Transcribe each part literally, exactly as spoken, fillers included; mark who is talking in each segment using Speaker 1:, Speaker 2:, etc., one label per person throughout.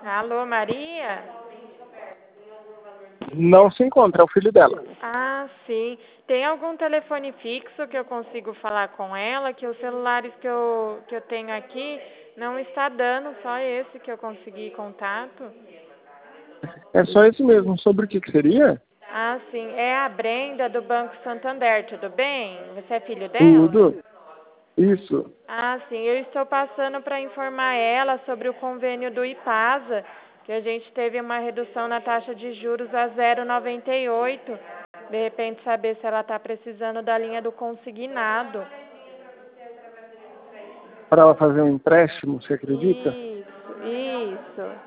Speaker 1: Alô, Maria?
Speaker 2: Não se encontra, é o filho dela.
Speaker 1: Ah, sim. Tem algum telefone fixo que eu consigo falar com ela? Que os celulares que eu, que eu tenho aqui não está dando, só esse que eu consegui contato.
Speaker 2: É só esse mesmo. Sobre o que, que seria?
Speaker 1: Ah, sim. É a Brenda do Banco Santander, tudo bem? Você é filho dela?
Speaker 2: Tudo. Isso.
Speaker 1: Ah, sim. Eu estou passando para informar ela sobre o convênio do Ipasa, que a gente teve uma redução na taxa de juros a zero vírgula noventa e oito. De repente, saber se ela está precisando da linha do consignado.
Speaker 2: Para ela fazer um empréstimo, você acredita?
Speaker 1: Isso, isso.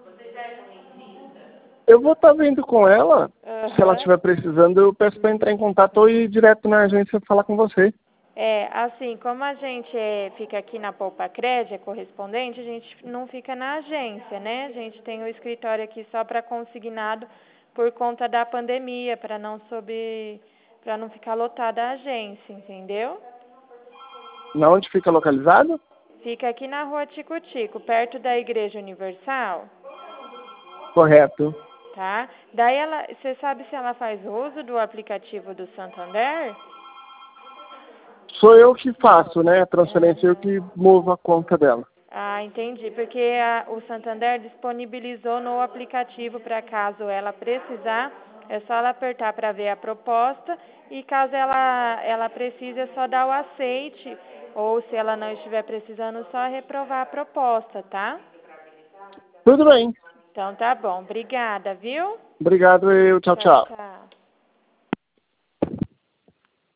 Speaker 2: Eu vou estar vendo com ela. Se ela
Speaker 1: Aham.
Speaker 2: estiver precisando, eu peço para entrar em contato ou ir direto na agência falar com você.
Speaker 1: É, assim, como a gente é, fica aqui na Poupa Crédito, é correspondente, a gente não fica na agência, né? A gente tem o escritório aqui só para consignado por conta da pandemia, para não subir, para não ficar lotada a agência, entendeu?
Speaker 2: Na onde fica localizado?
Speaker 1: Fica aqui na rua Tico Tico, perto da Igreja Universal,
Speaker 2: Correto.
Speaker 1: tá? Daí ela, você sabe se ela faz uso do aplicativo do Santander?
Speaker 2: Sou eu que faço, né? A transferência, eu que movo a conta dela.
Speaker 1: Ah, entendi, porque a, o Santander disponibilizou no aplicativo para caso ela precisar, é só ela apertar para ver a proposta e caso ela, ela precise é só dar o aceite ou se ela não estiver precisando só reprovar a proposta, tá?
Speaker 2: Tudo bem.
Speaker 1: Então tá bom, obrigada, viu?
Speaker 2: Obrigado, eu. Tchau,
Speaker 1: Tchau,
Speaker 2: tchau.
Speaker 1: tchau.